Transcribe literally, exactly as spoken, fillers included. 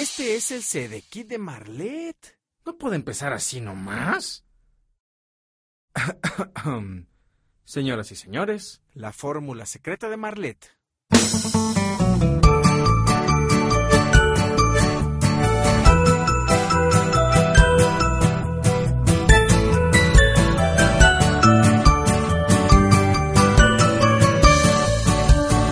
Este es el CD Kit de Marlette. ¿No puede empezar así nomás? Señoras y señores, la fórmula secreta de Marlette.